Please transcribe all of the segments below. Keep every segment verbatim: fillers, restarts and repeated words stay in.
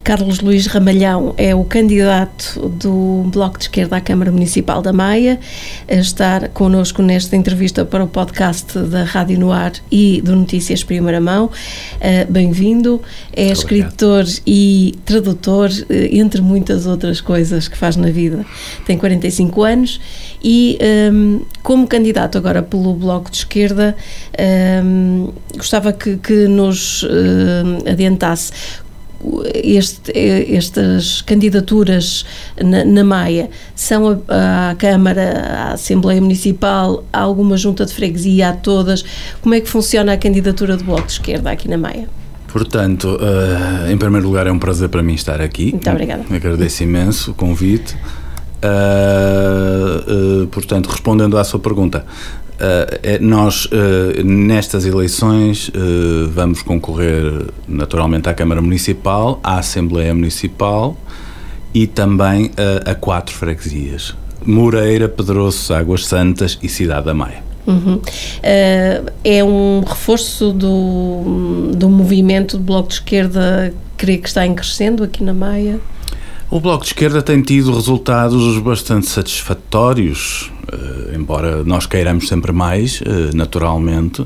Carlos Luís Ramalhão é o candidato do Bloco de Esquerda à Câmara Municipal da Maia, a estar connosco nesta entrevista para o podcast da Rádio no Ar e do Notícias Primeira Mão. Bem-vindo. É escritor e tradutor, entre muitas outras coisas que faz na vida. Tem quarenta e cinco anos e, um, como candidato agora pelo Bloco de Esquerda, um, gostava que, que nos uh, adiantasse este, estas candidaturas na, na Maia. São a, a Câmara, a Assembleia Municipal, a alguma junta de freguesia, a todas? Como é que funciona a candidatura do Bloco de Esquerda aqui na Maia? Portanto, uh, em primeiro lugar é um prazer para mim estar aqui. Muito obrigada. Agradeço imenso o convite. Uh, uh, portanto, respondendo à sua pergunta, uh, é, nós uh, nestas eleições uh, vamos concorrer naturalmente à Câmara Municipal, à Assembleia Municipal e também uh, a quatro freguesias: Moreira, Pedroço, Águas Santas e Cidade da Maia. Uhum. Uh, é um reforço do, do movimento do Bloco de Esquerda, creio que está em crescendo aqui na Maia? O Bloco de Esquerda tem tido resultados bastante satisfatórios, uh, embora nós queiramos sempre mais, uh, naturalmente,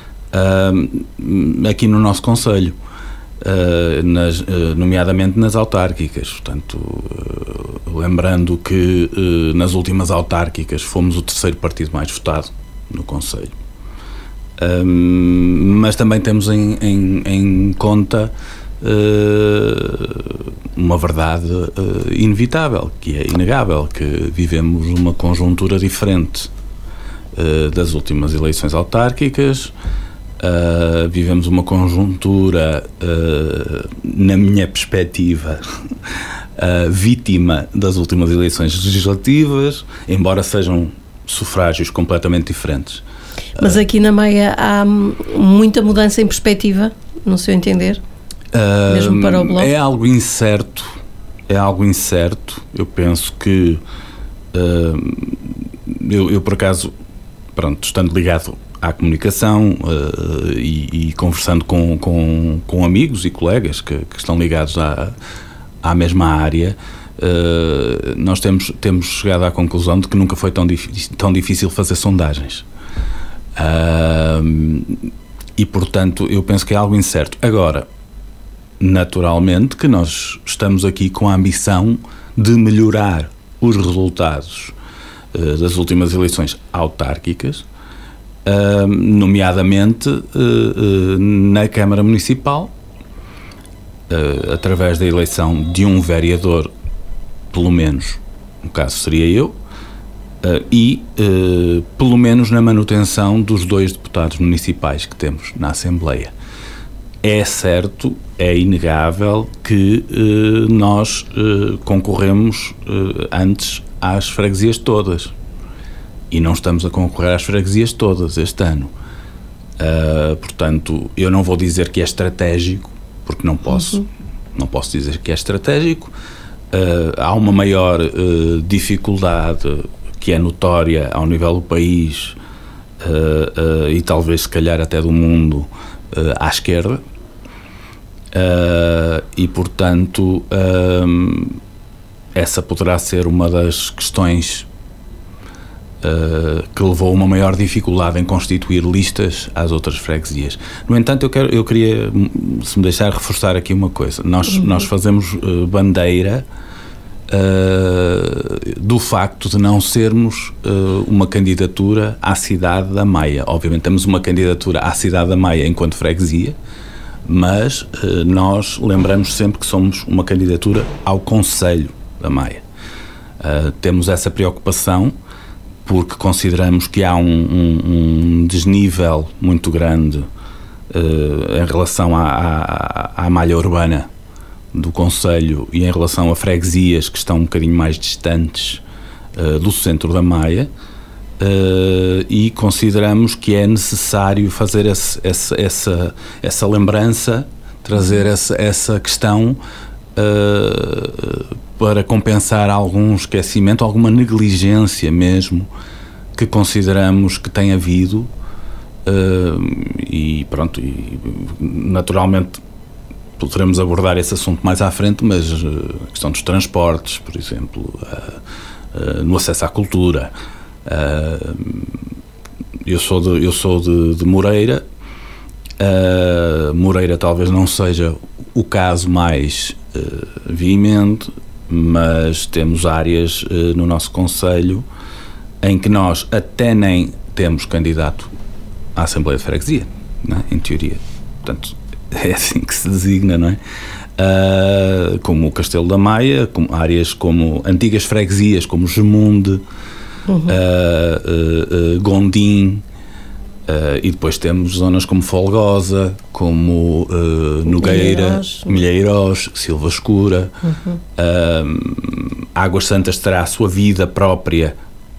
uh, aqui no nosso concelho, uh, nas, uh, nomeadamente nas autárquicas. Portanto, uh, lembrando que uh, nas últimas autárquicas fomos o terceiro partido mais votado no concelho. Uh, mas também temos em, em, em conta Uh, uma verdade uh, inevitável, que é inegável, que vivemos uma conjuntura diferente uh, das últimas eleições autárquicas, uh, vivemos uma conjuntura, uh, na minha perspectiva, uh, vítima das últimas eleições legislativas, embora sejam sufrágios completamente diferentes. Mas aqui na Maia há muita mudança em perspectiva, no seu entender? Uh, Mesmo para o Bloco? É algo incerto, é algo incerto. Eu penso que uh, eu, eu por acaso, pronto, estando ligado à comunicação uh, e, e conversando com, com, com amigos e colegas que, que estão ligados à, à mesma área, uh, nós temos, temos chegado à conclusão de que nunca foi tão, tão difícil fazer sondagens. Uh, e portanto eu penso que é algo incerto. Agora, naturalmente que nós estamos aqui com a ambição de melhorar os resultados uh, das últimas eleições autárquicas, uh, nomeadamente uh, uh, na Câmara Municipal, uh, através da eleição de um vereador, pelo menos, no caso seria eu, uh, e uh, pelo menos na manutenção dos dois deputados municipais que temos na Assembleia. É certo, é inegável que uh, nós uh, concorremos uh, antes às freguesias todas e não estamos a concorrer às freguesias todas este ano. Uh, portanto, eu não vou dizer que é estratégico, porque não posso, uhum. não posso dizer que é estratégico. Uh, há uma maior uh, dificuldade que é notória ao nível do país uh, uh, e talvez se calhar até do mundo, Uh, à esquerda, uh, e portanto um, essa poderá ser uma das questões uh, que levou a uma maior dificuldade em constituir listas às outras freguesias. No entanto, eu, quero, eu queria, se me deixar, reforçar aqui uma coisa. Nós, uhum. nós fazemos uh, bandeira Uh, do facto de não sermos uh, uma candidatura à cidade da Maia. Obviamente temos uma candidatura à cidade da Maia enquanto freguesia, mas uh, nós lembramos sempre que somos uma candidatura ao concelho da Maia. Uh, temos essa preocupação porque consideramos que há um, um, um desnível muito grande uh, em relação à, à, à malha urbana do concelho e em relação a freguesias que estão um bocadinho mais distantes uh, do centro da Maia, uh, e consideramos que é necessário fazer esse, esse, essa, essa lembrança, trazer essa, essa questão uh, para compensar algum esquecimento, alguma negligência mesmo que consideramos que tem havido, uh, e pronto, e naturalmente poderemos abordar esse assunto mais à frente, mas a questão dos transportes, por exemplo, no acesso à cultura. Eu sou de, eu sou de, de Moreira. Moreira talvez não seja o caso mais veemente, mas temos áreas no nosso concelho em que nós até nem temos candidato à Assembleia de Freguesia, não é? Em teoria. Portanto, é assim que se designa, não é? Uh, como o Castelo da Maia, como áreas como antigas freguesias, como Gemunde, uhum. uh, uh, uh, Gondim, uh, e depois temos zonas como Folgosa, como uh, Nogueira, Milheiros, Silva Escura. Uhum. Uh, Águas Santas terá a sua vida própria,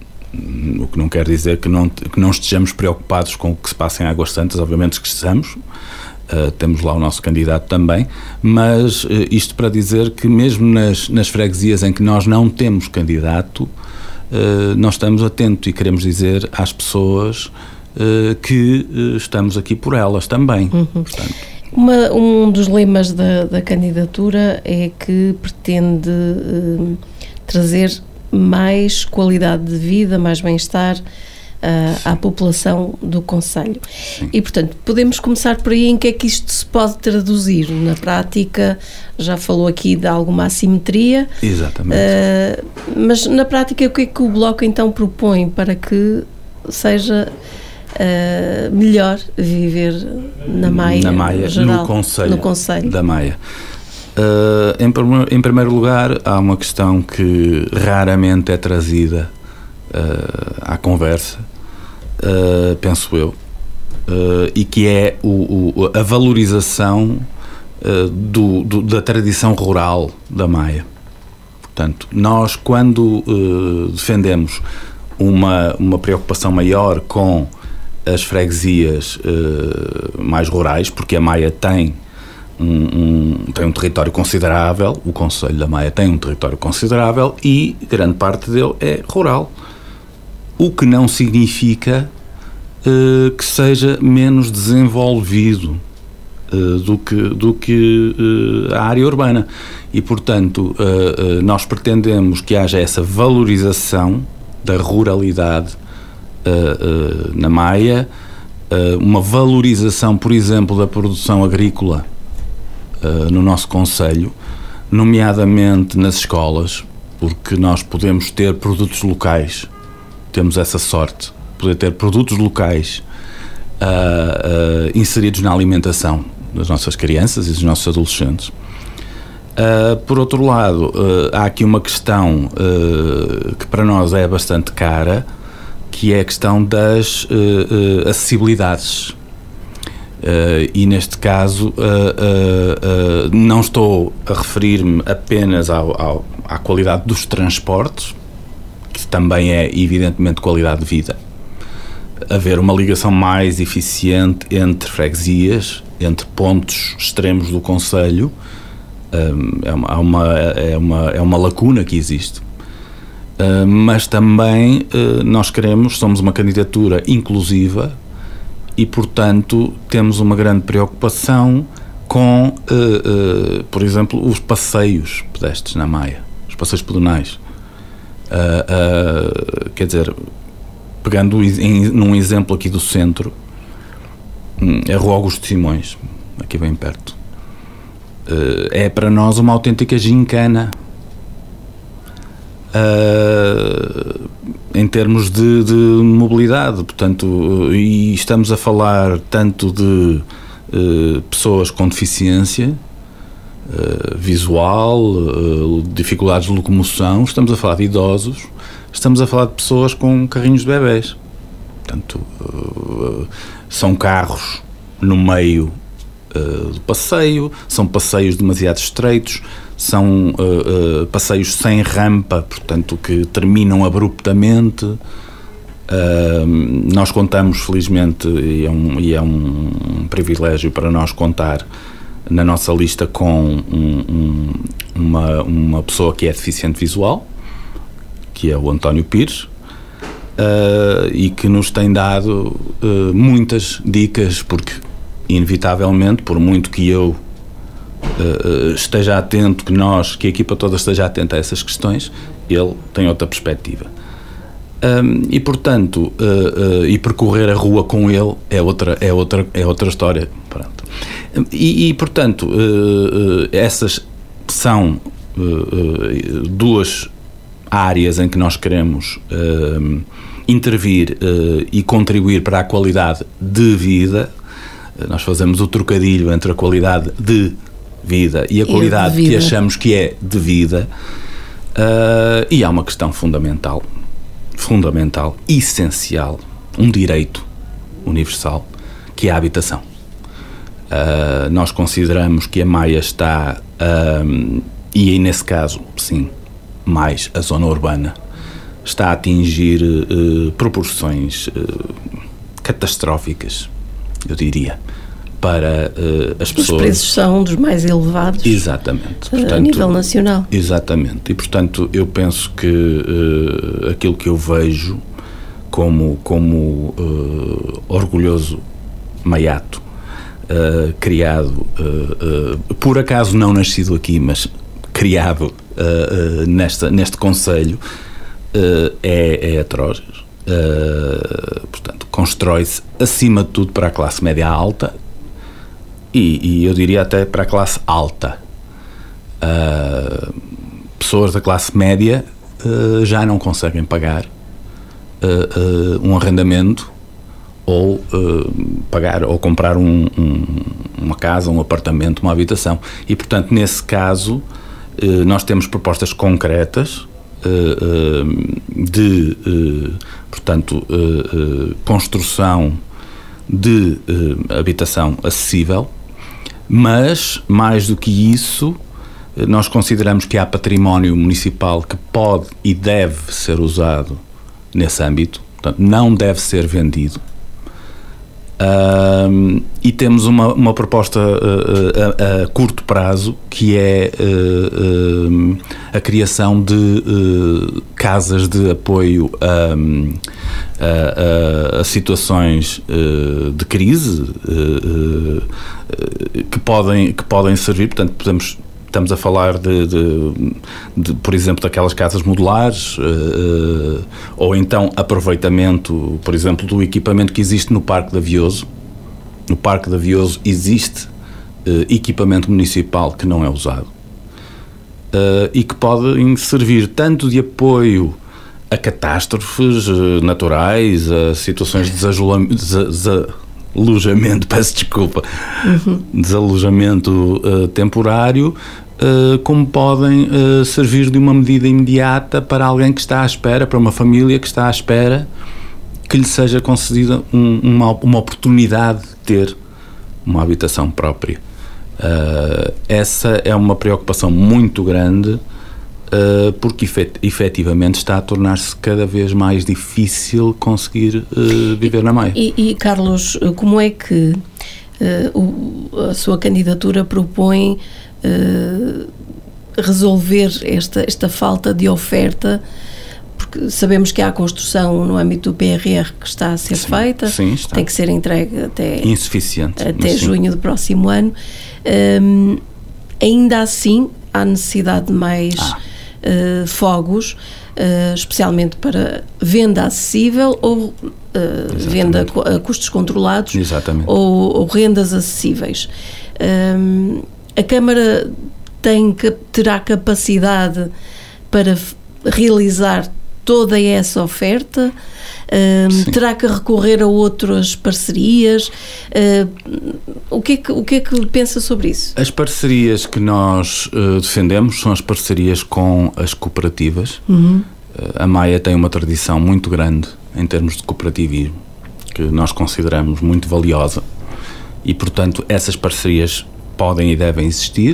o que não quer dizer que não, que não estejamos preocupados com o que se passa em Águas Santas, obviamente que estamos, uh, temos lá o nosso candidato também, mas uh, isto para dizer que mesmo nas, nas freguesias em que nós não temos candidato, uh, nós estamos atentos e queremos dizer às pessoas uh, que uh, estamos aqui por elas também. Uhum. Portanto, Uma, um dos lemas da, da candidatura é que pretende uh, trazer mais qualidade de vida, mais bem-estar uh, à população do concelho. Sim. E, portanto, podemos começar por aí. Em que é que isto se pode traduzir na prática? Já falou aqui de alguma assimetria. Exatamente. Uh, mas, na prática, o que é que o Bloco, então, propõe para que seja uh, melhor viver na Maia, na Maia geral, no concelho, no concelho da Maia? Uh, em, em primeiro lugar, há uma questão que raramente é trazida uh, à conversa, uh, penso eu, uh, e que é o, o, a valorização uh, do, do, da tradição rural da Maia. Portanto, nós quando uh, defendemos uma, uma preocupação maior com as freguesias uh, mais rurais, porque a Maia tem Um, um, tem um território considerável, o concelho da Maia tem um território considerável e grande parte dele é rural, o que não significa uh, que seja menos desenvolvido uh, do que, do que uh, a área urbana, e portanto uh, uh, nós pretendemos que haja essa valorização da ruralidade uh, uh, na Maia, uh, uma valorização, por exemplo, da produção agrícola Uh, no nosso concelho, nomeadamente nas escolas, porque nós podemos ter produtos locais, temos essa sorte, poder ter produtos locais uh, uh, inseridos na alimentação das nossas crianças e dos nossos adolescentes. Uh, por outro lado, uh, há aqui uma questão uh, que para nós é bastante cara, que é a questão das uh, uh, acessibilidades. Uh, e neste caso uh, uh, uh, não estou a referir-me apenas ao, ao, à qualidade dos transportes, que também é evidentemente qualidade de vida, haver uma ligação mais eficiente entre freguesias, entre pontos extremos do concelho, um, é, uma, é, uma, é, uma, é uma lacuna que existe, uh, mas também uh, nós queremos, somos uma candidatura inclusiva, e, portanto, temos uma grande preocupação com, uh, uh, por exemplo, os passeios pedestres na Maia, os passeios pedonais. Uh, uh, quer dizer, pegando em, num exemplo aqui do centro, a Rua Augusto Simões, aqui bem perto, uh, é para nós uma autêntica gincana. Uh, em termos de, de mobilidade, portanto, e estamos a falar tanto de uh, pessoas com deficiência uh, visual, uh, dificuldades de locomoção, estamos a falar de idosos, estamos a falar de pessoas com carrinhos de bebés. Portanto, uh, são carros no meio uh, do passeio, são passeios demasiado estreitos, são uh, uh, passeios sem rampa, portanto, que terminam abruptamente. Uh, nós contamos, felizmente, e é, um, e é um privilégio para nós contar na nossa lista com um, um, uma, uma pessoa que é deficiente visual, que é o António Pires, uh, e que nos tem dado uh, muitas dicas, porque, inevitavelmente, por muito que eu uh, esteja atento, que nós, que a equipa toda esteja atenta a essas questões, ele tem outra perspectiva. Um, e portanto, uh, uh, e percorrer a rua com ele é outra, é outra, é outra história. Pronto. E, e portanto, uh, uh, essas são uh, uh, duas áreas em que nós queremos uh, intervir uh, e contribuir para a qualidade de vida. Uh, nós fazemos o trocadilho entre a qualidade de vida e a qualidade que achamos que é de vida. Uh, e há uma questão fundamental. fundamental, essencial, um direito universal, que é a habitação. Uh, nós consideramos que a Maia está, uh, e nesse caso, sim, mais a zona urbana, está a atingir uh, proporções uh, catastróficas, eu diria, para uh, as pessoas. Os preços são dos mais elevados. Exatamente. Portanto, a nível nacional. Exatamente. E, portanto, eu penso que uh, aquilo que eu vejo como, como uh, orgulhoso maiato, uh, criado, uh, uh, por acaso não nascido aqui, mas criado uh, uh, nesta, neste concelho, uh, é, é atroz. Uh, portanto, constrói-se, acima de tudo, para a classe média alta, E, e eu diria até para a classe alta. Uh, pessoas da classe média uh, já não conseguem pagar uh, uh, um arrendamento ou uh, pagar ou comprar um, um, uma casa, um apartamento, uma habitação. E, portanto, nesse caso, uh, nós temos propostas concretas uh, uh, de, uh, portanto, uh, uh, construção de uh, habitação acessível. Mas, mais do que isso, nós consideramos que há património municipal que pode e deve ser usado nesse âmbito, portanto, não deve ser vendido. Um, e temos uma, uma proposta uh, a, a curto prazo, que é uh, uh, a criação de uh, casas de apoio um, a, a, a situações uh, de crise uh, uh, que, podem, que podem servir. Portanto, podemos, estamos a falar de, de, de, por exemplo, daquelas casas modulares, uh, ou então aproveitamento, por exemplo, do equipamento que existe no Parque da Vioso. No Parque da Vioso existe uh, equipamento municipal que não é usado uh, e que podem servir tanto de apoio a catástrofes uh, naturais, a situações de desalojamento, desalojamento peço desculpa, uhum. desalojamento uh, temporário, uh, como podem uh, servir de uma medida imediata para alguém que está à espera, para uma família que está à espera que lhe seja concedida um, uma, uma oportunidade de ter uma habitação própria. Uh, essa é uma preocupação muito grande, uh, porque efet, efetivamente está a tornar-se cada vez mais difícil conseguir uh, viver e, na Maia. E, e Carlos, como é que uh, o, a sua candidatura propõe uh, resolver esta, esta falta de oferta? Porque sabemos que há a construção no âmbito do P R R que está a ser sim, feita, sim, está. Tem que ser entregue até, insuficiente, até junho do próximo ano. Um, ainda assim, há necessidade de mais ah. uh, fogos, uh, especialmente para venda acessível ou uh, venda a custos controlados. Exatamente. Ou, ou rendas acessíveis. Um, a Câmara tem, terá capacidade para realizar toda essa oferta, uh, terá que recorrer a outras parcerias. Uh, o, que é que, o que é que pensa sobre isso? As parcerias que nós uh, defendemos são as parcerias com as cooperativas. Uhum. Uh, a Maia tem uma tradição muito grande em termos de cooperativismo, que nós consideramos muito valiosa, e, portanto, essas parcerias podem e devem existir.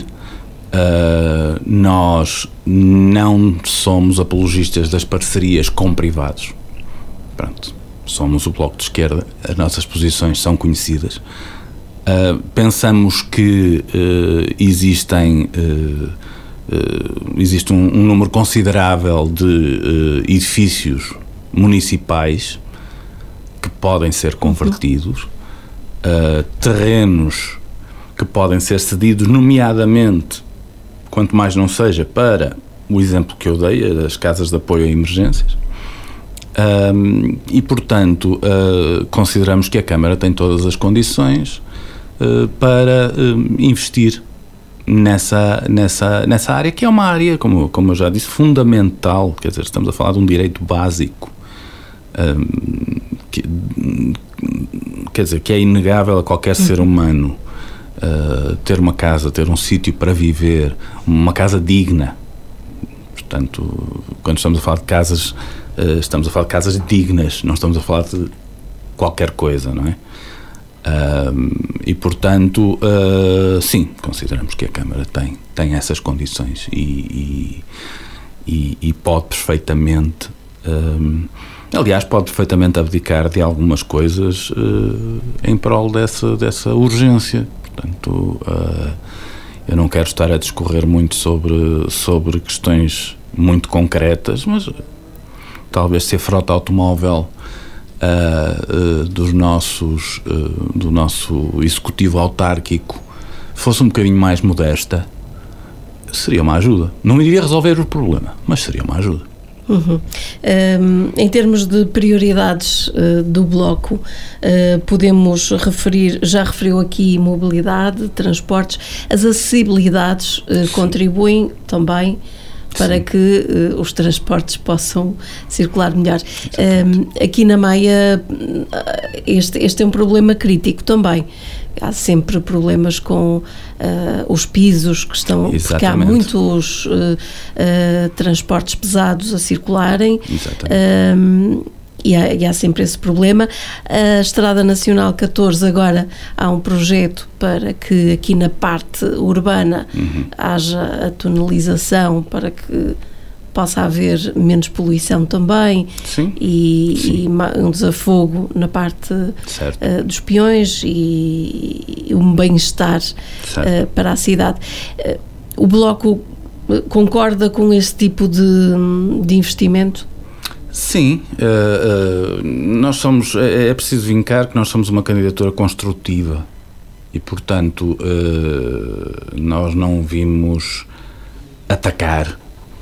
Uh, nós não somos apologistas das parcerias com privados. Pronto, somos o Bloco de Esquerda, as nossas posições são conhecidas. Uh, pensamos que uh, existem uh, uh, existe um, um número considerável de uh, edifícios municipais que podem ser convertidos, uh, terrenos que podem ser cedidos, nomeadamente, quanto mais não seja, para o exemplo que eu dei, as casas de apoio a emergências. Um, e, portanto, uh, consideramos que a Câmara tem todas as condições uh, para uh, investir nessa, nessa, nessa área, que é uma área, como, como eu já disse, fundamental. Quer dizer, estamos a falar de um direito básico, um, que, quer dizer, que é inegável a qualquer ser humano, uh, ter uma casa, ter um sítio para viver, uma casa digna. Portanto, quando estamos a falar de casas, uh, estamos a falar de casas dignas, não estamos a falar de qualquer coisa, não é? Uh, e, portanto, uh, sim, consideramos que a Câmara tem, tem essas condições e, e, e, e pode perfeitamente, uh, aliás, pode perfeitamente abdicar de algumas coisas uh, em prol dessa, dessa urgência. Portanto, uh, eu não quero estar a discorrer muito sobre, sobre questões muito concretas, mas talvez se a frota automóvel uh, uh, dos nossos, uh, do nosso executivo autárquico fosse um bocadinho mais modesta, seria uma ajuda. Não iria resolver o problema, mas seria uma ajuda. Uhum. Um, em termos de prioridades uh, do Bloco, uh, podemos referir, já referiu aqui mobilidade, transportes, as acessibilidades uh, contribuem também para Sim. que uh, os transportes possam circular melhor. Um, aqui na Maia, este, este é um problema crítico também. Há sempre problemas com uh, os pisos que estão, Exatamente. Porque há muitos uh, uh, transportes pesados a circularem um, e, há, e há sempre esse problema. A Estrada Nacional catorze, agora há um projeto para que aqui na parte urbana uhum. haja a tunelização para que possa haver menos poluição também. Sim. E, Sim. e um desafogo na parte uh, dos peões e, e um bem-estar uh, para a cidade. Uh, o Bloco concorda com esse tipo de, de investimento? Sim, uh, uh, nós somos, é, é preciso vincar que nós somos uma candidatura construtiva e, portanto, uh, nós não vimos atacar,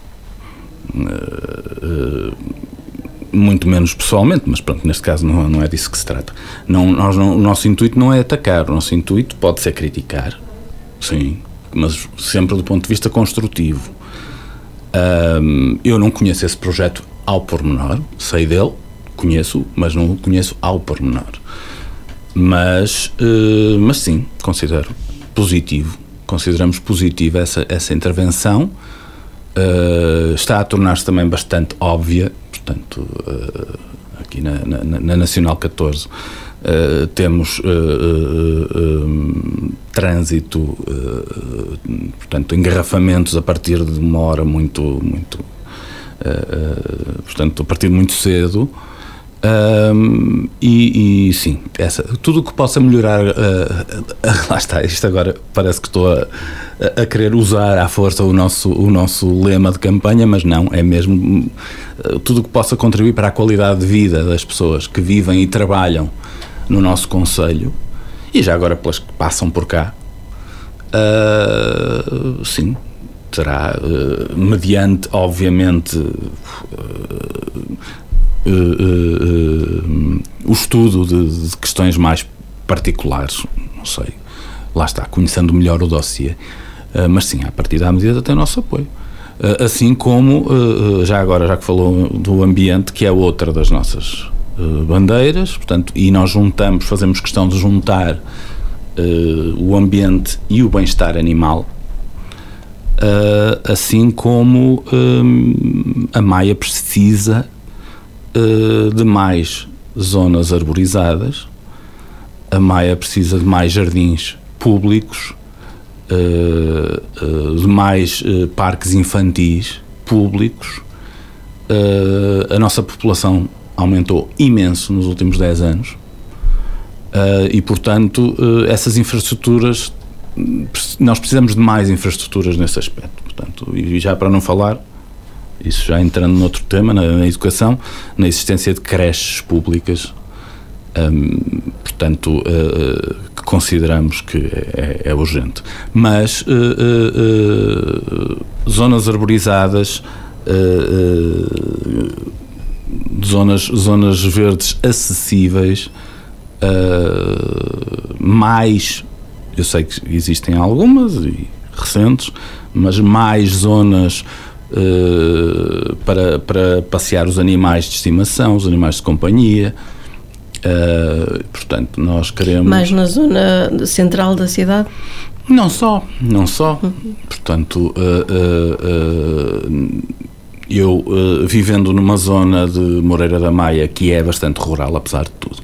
Uh, uh, muito menos pessoalmente, mas pronto, neste caso não, não é disso que se trata. Não, nós não, o nosso intuito não é atacar, o nosso intuito pode ser criticar, sim, mas sempre do ponto de vista construtivo. Uh, eu não conheço esse projeto ao pormenor, sei dele, conheço, mas não o conheço ao pormenor. Mas, uh, mas sim, considero positivo, consideramos positiva essa, essa intervenção. Uh, está a tornar-se também bastante óbvia, portanto, uh, aqui na, na, na Nacional catorze uh, temos uh, uh, uh, trânsito, uh, portanto, engarrafamentos a partir de uma hora muito, muito uh, uh, portanto, a partir de muito cedo. Um, e, e sim, essa, tudo o que possa melhorar, uh, uh, lá está, isto agora parece que estou a, a querer usar à força o nosso, o nosso lema de campanha, mas não, é mesmo uh, tudo o que possa contribuir para a qualidade de vida das pessoas que vivem e trabalham no nosso concelho e já agora pelas que passam por cá, uh, sim, terá, uh, mediante, obviamente, uh, Uh, uh, uh, o estudo de, de questões mais particulares, não sei, lá está, conhecendo melhor o dossiê, uh, mas sim, a partir da medida tem o nosso apoio. Uh, assim como, uh, já agora, já que falou do ambiente, que é outra das nossas uh, bandeiras, portanto, e nós juntamos, fazemos questão de juntar uh, o ambiente e o bem-estar animal, uh, assim como um, a Maia precisa de mais zonas arborizadas, a Maia precisa de mais jardins públicos, de mais parques infantis públicos. A nossa população aumentou imenso nos últimos dez anos e, portanto, essas infraestruturas, nós precisamos de mais infraestruturas nesse aspecto. Portanto, e já para não falar, isso já entrando noutro tema, na, na educação, na existência de creches públicas, um, portanto, uh, que consideramos que é, é urgente. Mas uh, uh, uh, zonas arborizadas, uh, uh, zonas, zonas verdes acessíveis, uh, mais, eu sei que existem algumas e recentes, mas mais zonas uh, para, para passear os animais de estimação, os animais de companhia. Uh, portanto, nós queremos... Mais na zona central da cidade? Não só, não só. Uhum. Portanto, uh, uh, uh, eu, uh, vivendo numa zona de Moreira da Maia, que é bastante rural, apesar de tudo,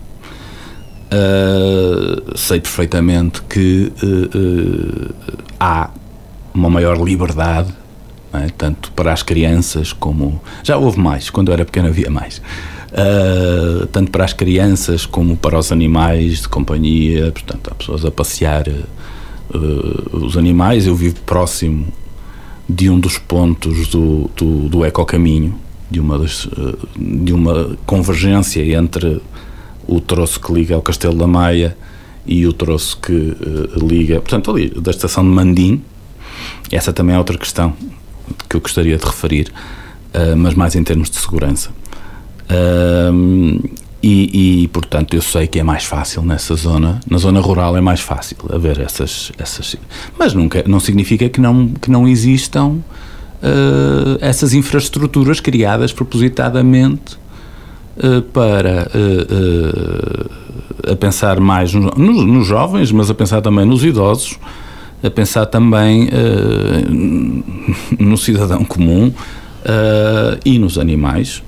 uh, sei perfeitamente que uh, uh, há uma maior liberdade, não é? Tanto para as crianças como... Já houve mais, quando eu era pequeno havia mais. Uh, tanto para as crianças como para os animais de companhia. Portanto, há pessoas a passear uh, os animais. Eu vivo próximo de um dos pontos do, do, do ecocaminho, de uma, das, uh, de uma convergência entre o troço que liga ao Castelo da Maia e o troço que uh, liga, portanto, ali da estação de Mandim. Essa também é outra questão que eu gostaria de referir, uh, mas mais em termos de segurança. Uh, e, e, portanto, eu sei que é mais fácil nessa zona, na zona rural é mais fácil haver essas, essas mas nunca, não significa que não, que não existam uh, essas infraestruturas criadas propositadamente uh, para uh, uh, a pensar mais nos, nos, nos jovens, mas a pensar também nos idosos, a pensar também uh, no cidadão comum uh, e nos animais.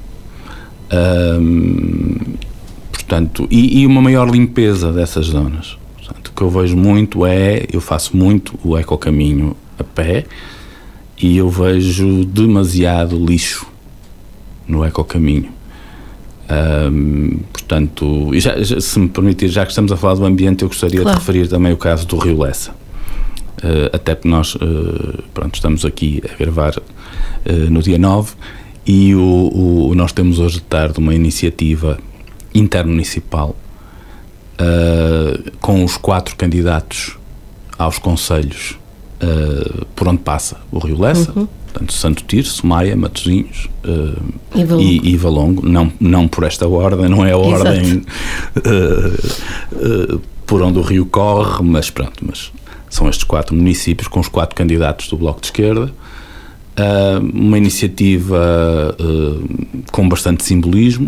Um, portanto, e, e uma maior limpeza dessas zonas. Portanto, o que eu vejo muito é, eu faço muito o ecocaminho a pé e eu vejo demasiado lixo no ecocaminho. Um, portanto, e já, já, se me permitir, já que estamos a falar do ambiente, eu gostaria claro. de referir também o caso do Rio Lessa. Uh, até porque nós uh, pronto, estamos aqui a gravar uh, no dia nove. E o, o, nós temos hoje de tarde uma iniciativa intermunicipal uh, com os quatro candidatos aos concelhos uh, por onde passa o Rio Lessa, uhum. portanto Santo Tirso, Maia, Matosinhos uh, e, Valongo. E, e Valongo, não, não por esta ordem, não é a ordem uh, uh, por onde o rio corre, mas pronto, mas são estes quatro municípios com os quatro candidatos do Bloco de Esquerda. Uh, uma iniciativa uh, com bastante simbolismo,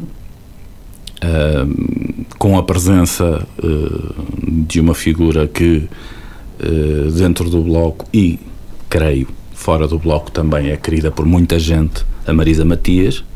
uh, com a presença uh, de uma figura que uh, dentro do Bloco e, creio, fora do Bloco também é querida por muita gente, a Marisa Matias,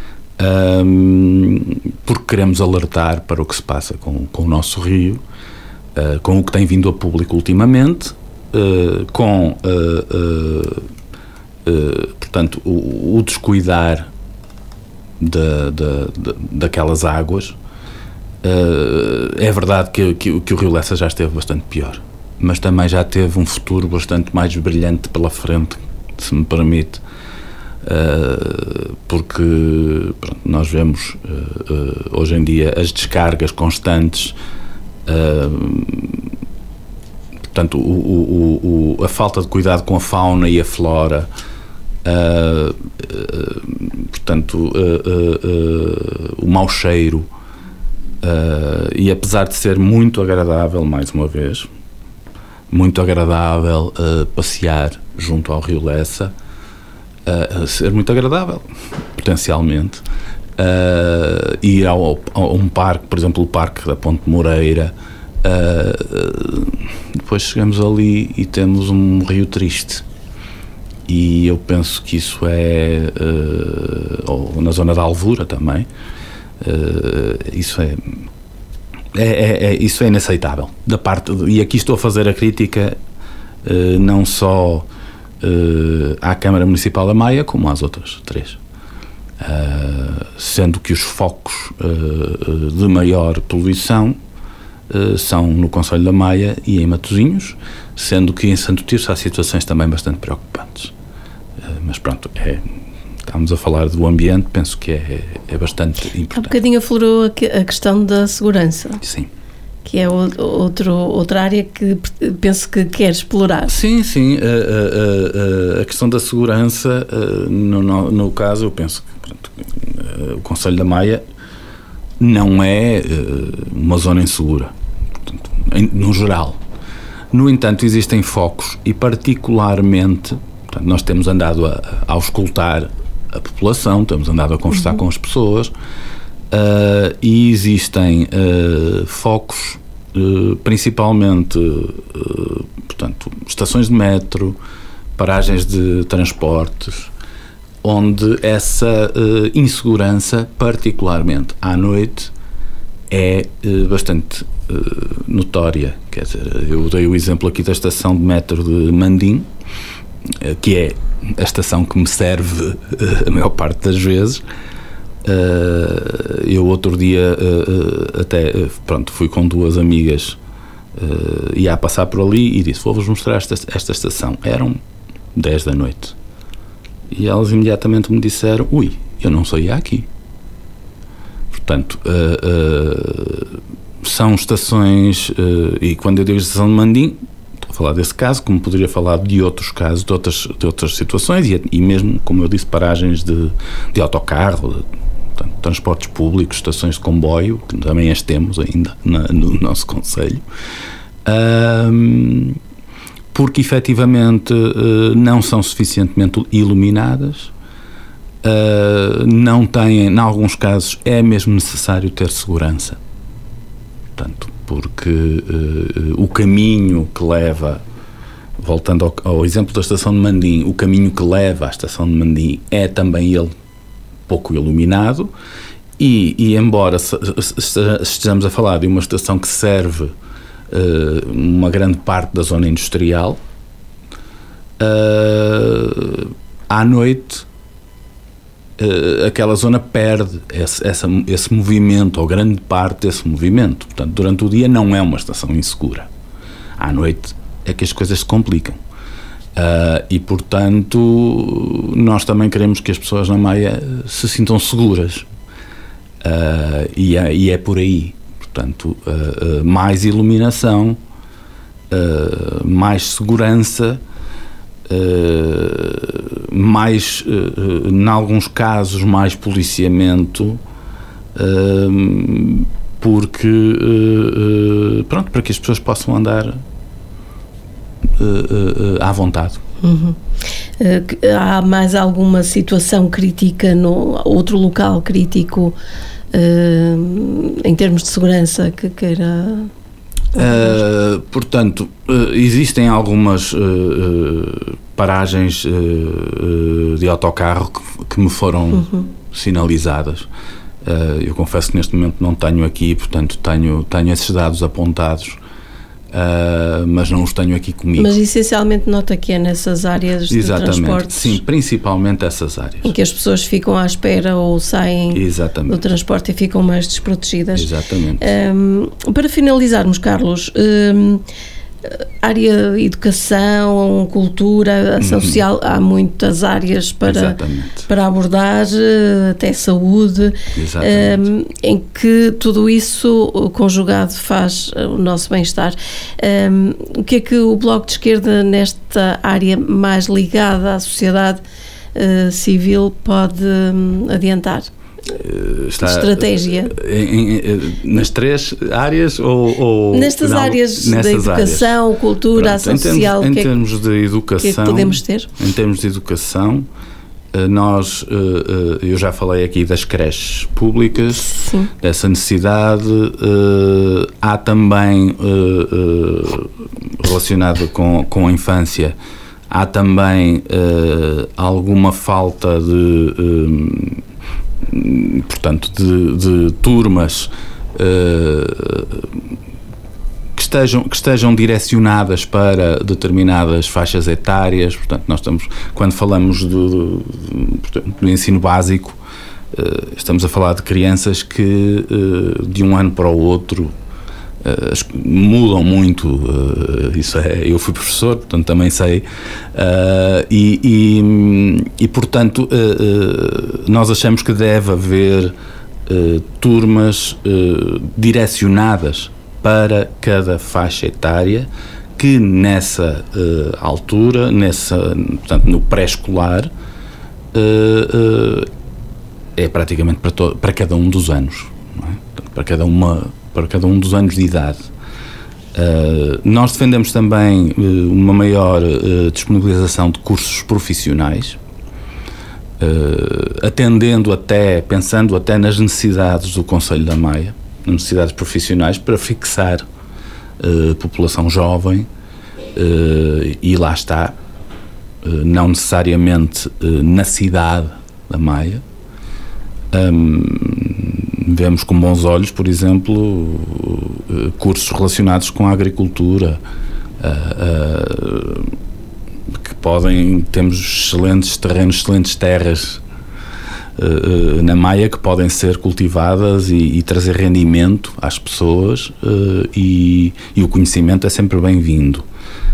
uh, porque queremos alertar para o que se passa com, com o nosso rio, uh, com o que tem vindo a público ultimamente, uh, com uh, uh, Uh, portanto, o, o descuidar de, de, de, daquelas águas. Uh, é verdade que, que, que o Rio Lessa já esteve bastante pior, mas também já teve um futuro bastante mais brilhante pela frente, se me permite, uh, porque pronto, nós vemos uh, uh, hoje em dia as descargas constantes, uh, portanto, o, o, o, a falta de cuidado com a fauna e a flora. Uh, uh, portanto, uh, uh, uh, o mau cheiro, uh, e apesar de ser muito agradável, mais uma vez, muito agradável uh, passear junto ao Rio Lessa, uh, ser muito agradável, potencialmente, uh, ir ao, a um parque, por exemplo, o Parque da Ponte Moreira, uh, uh, depois chegamos ali e temos um rio triste. E eu penso que isso é, uh, ou na zona da Alvura também, uh, isso é, é, é, é, isso é inaceitável. Da parte de, e aqui estou a fazer a crítica uh, não só uh, à Câmara Municipal da Maia, como às outras três. Uh, sendo que os focos uh, de maior poluição uh, são no Concelho da Maia e em Matosinhos, sendo que em Santo Tirso há situações também bastante preocupantes. Uh, mas pronto, é, estamos a falar do ambiente, penso que é, é bastante importante. Há um bocadinho aflorou a, que, a questão da segurança. Sim. que é outro, outra área que penso que quer explorar. Sim, sim, a, a, a, a questão da segurança, no, no, no caso, eu penso que pronto, o Concelho da Maia não é uma zona insegura, portanto, no geral. No entanto, existem focos e particularmente, portanto, nós temos andado a, a auscultar a população, temos andado a conversar uhum. com as pessoas uh, e existem uh, focos, uh, principalmente, uh, portanto, estações de metro, paragens de transportes, onde essa uh, insegurança, particularmente à noite, é uh, bastante uh, notória. Quer dizer, eu dei o exemplo aqui da estação de metro de Mandim, uh, que é a estação que me serve uh, a maior parte das vezes. Uh, eu outro dia uh, uh, até, uh, pronto, fui com duas amigas, uh, ia a passar por ali e disse, vou-vos mostrar esta, esta estação. Eram dez da noite. E elas imediatamente me disseram, ui, eu não saía aqui. Portanto, uh, uh, são estações, uh, e quando eu digo estação de Mandim, estou a falar desse caso, como poderia falar de outros casos, de outras, de outras situações, e, e mesmo, como eu disse, paragens de, de autocarro, de, portanto, transportes públicos, estações de comboio, que também as temos ainda na, no nosso concelho. Um, porque efetivamente uh, não são suficientemente iluminadas, uh, não têm, em alguns casos é mesmo necessário ter segurança, portanto, porque uh, o caminho que leva, voltando ao, ao exemplo da estação de Mandim, o caminho que leva à estação de Mandim é também ele pouco iluminado e, e embora se, se, estejamos a falar de uma estação que serve Uh, uma grande parte da zona industrial, uh, à noite uh, aquela zona perde esse, essa, esse movimento, ou grande parte desse movimento. Portanto, durante o dia não é uma estação insegura, à noite é que as coisas se complicam, uh, e portanto nós também queremos que as pessoas na Maia se sintam seguras, uh, e, é, e é por aí. Portanto, uh, uh, mais iluminação, uh, mais segurança, uh, mais, uh, em alguns casos, mais policiamento, uh, porque, uh, uh, pronto, para que as pessoas possam andar uh, uh, à vontade. Uhum. Uh, há mais alguma situação crítica, no outro local crítico, Uh, em termos de segurança que queira? Uh, portanto, uh, existem algumas uh, uh, paragens uh, uh, de autocarro que, que me foram uhum. sinalizadas. Uh, eu confesso que neste momento não tenho aqui, portanto tenho, tenho esses dados apontados, uh, mas não os tenho aqui comigo. Mas essencialmente nota que é nessas áreas de Exatamente. Transportes? Sim, principalmente essas áreas. Em que as pessoas ficam à espera ou saem Exatamente. Do transporte e ficam mais desprotegidas. Exatamente. Um, para finalizarmos, Carlos, um, área educação, cultura, ação uhum. social, há muitas áreas para, para abordar, até saúde, um, em que tudo isso conjugado faz o nosso bem-estar. Um, o que é que o Bloco de Esquerda, nesta área mais ligada à sociedade uh, civil, pode um, adiantar? Está, estratégia em, em, nas três áreas ou, ou nestas não, áreas da educação, áreas. Cultura, Pronto, ação em termos, social, em que termos de educação, que é que podemos ter? Em termos de educação, nós, eu já falei aqui das creches públicas, Sim. dessa necessidade. Há também, relacionado com, com a infância, há também alguma falta de portanto, de, de turmas uh, que, estejam, que estejam direcionadas para determinadas faixas etárias. Portanto, nós estamos, quando falamos do, do, do ensino básico, uh, estamos a falar de crianças que uh, de um ano para o outro Uh, mudam muito, uh, isso é, eu fui professor, portanto também sei, uh, e, e, e portanto uh, uh, nós achamos que deve haver uh, turmas uh, direcionadas para cada faixa etária, que nessa uh, altura, nessa, portanto, no pré-escolar, uh, uh, é praticamente para, to- para cada um dos anos, não é? Portanto, para, cada uma, para cada um dos anos de idade. Uh, nós defendemos também uh, uma maior uh, disponibilização de cursos profissionais, uh, atendendo até, pensando até nas necessidades do Concelho da Maia, necessidades profissionais, para fixar uh, população jovem, uh, e lá está, uh, não necessariamente uh, na cidade da Maia. Um, vemos com bons olhos, por exemplo, uh, cursos relacionados com a agricultura, uh, uh, que podem, temos excelentes terrenos, excelentes terras uh, uh, na Maia, que podem ser cultivadas e, e trazer rendimento às pessoas, uh, e, e o conhecimento é sempre bem-vindo.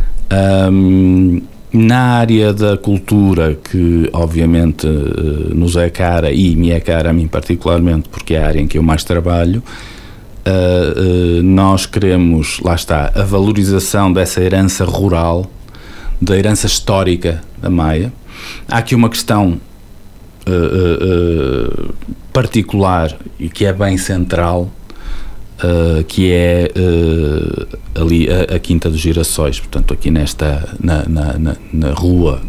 Um, Na área da cultura, que obviamente uh, nos é cara e me é cara a mim particularmente, porque é a área em que eu mais trabalho, uh, uh, nós queremos, lá está, a valorização dessa herança rural, da herança histórica da Maia. Há aqui uma questão uh, uh, uh, particular e que é bem central, Uh, que é uh, ali a, a Quinta dos Girassóis, portanto aqui nesta na, na, na, na rua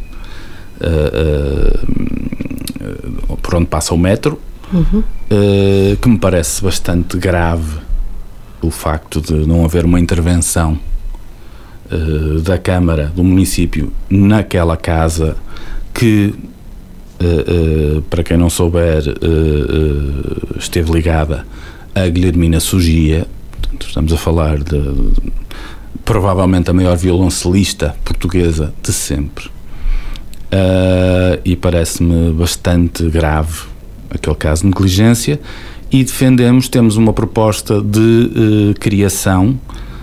uh, uh, por onde passa o metro, uhum. uh, que me parece bastante grave o facto de não haver uma intervenção uh, da Câmara do município naquela casa que, uh, uh, para quem não souber, uh, uh, esteve ligada a Guilhermina Sugia. Portanto, estamos a falar de, de provavelmente a maior violoncelista portuguesa de sempre, uh, e parece-me bastante grave aquele caso de negligência, e defendemos, temos uma proposta de uh, criação,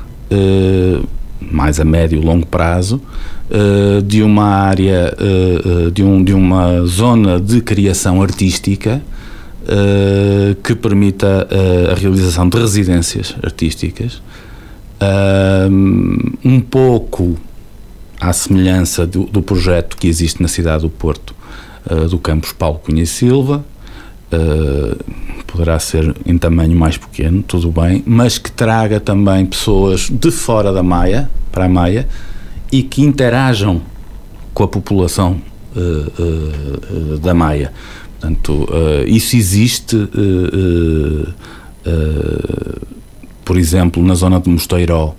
uh, mais a médio e longo prazo, uh, de uma área, uh, uh, de, um, de uma zona de criação artística, Uh, que permita uh, a realização de residências artísticas, uh, um pouco à semelhança do, do projeto que existe na cidade do Porto, uh, do campus Paulo Cunha e Silva. Uh, poderá ser em tamanho mais pequeno, tudo bem, mas que traga também pessoas de fora da Maia, para a Maia, e que interajam com a população uh, uh, uh, da Maia. Portanto, uh, isso existe, uh, uh, uh, por exemplo, na zona de Mosteiró,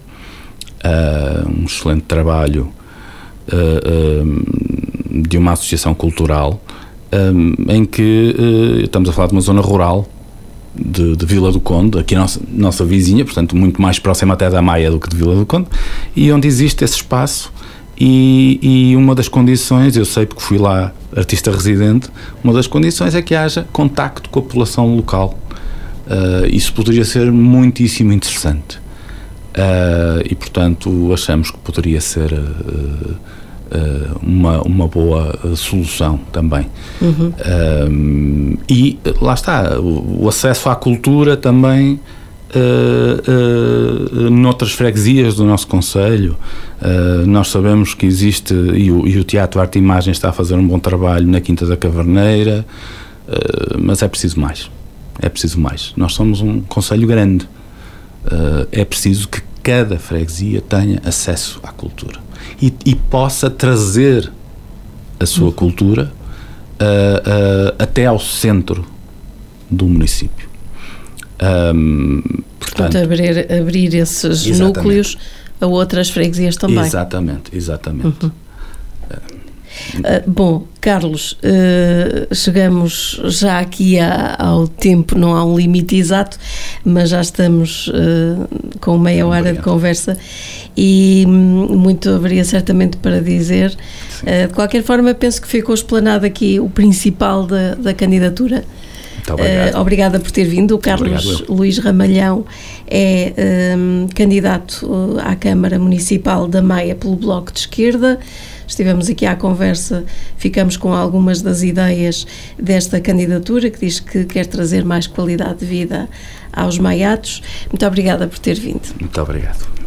uh, um excelente trabalho uh, uh, de uma associação cultural, um, em que uh, estamos a falar de uma zona rural de, de Vila do Conde, aqui a nossa, nossa vizinha, portanto muito mais próxima até da Maia do que de Vila do Conde, e onde existe esse espaço. E, e uma das condições, eu sei porque fui lá artista residente, uma das condições é que haja contacto com a população local. Uh, isso poderia ser muitíssimo interessante, uh, e portanto achamos que poderia ser uh, uh, uma, uma boa solução também. Uhum. Uh, e lá está, o, o acesso à cultura também Uh, uh, noutras freguesias do nosso concelho. Uh, nós sabemos que existe, e o, e o Teatro Arte e Imagem está a fazer um bom trabalho na Quinta da Caverneira, uh, mas é preciso mais, é preciso mais. Nós somos um concelho grande, uh, é preciso que cada freguesia tenha acesso à cultura e, e possa trazer a sua uhum. cultura uh, uh, até ao centro do município. Um, portanto, portanto abrir, abrir esses exatamente. núcleos a outras freguesias também. Exatamente, exatamente. Uhum. Uh, bom, Carlos, uh, chegamos já aqui a, ao tempo, não há um limite exato, mas já estamos uh, com meia hora Obrigado. de conversa e um, muito haveria certamente para dizer. Uh, de qualquer forma, penso que ficou explanado aqui o principal da, da candidatura. Uh, obrigada por ter vindo. O Carlos Obrigado, Luís Ramalhão é um, candidato à Câmara Municipal da Maia pelo Bloco de Esquerda. estivemos aqui à conversa, ficamos com algumas das ideias desta candidatura, que diz que quer trazer mais qualidade de vida aos maiatos. Muito obrigada por ter vindo. Muito obrigado.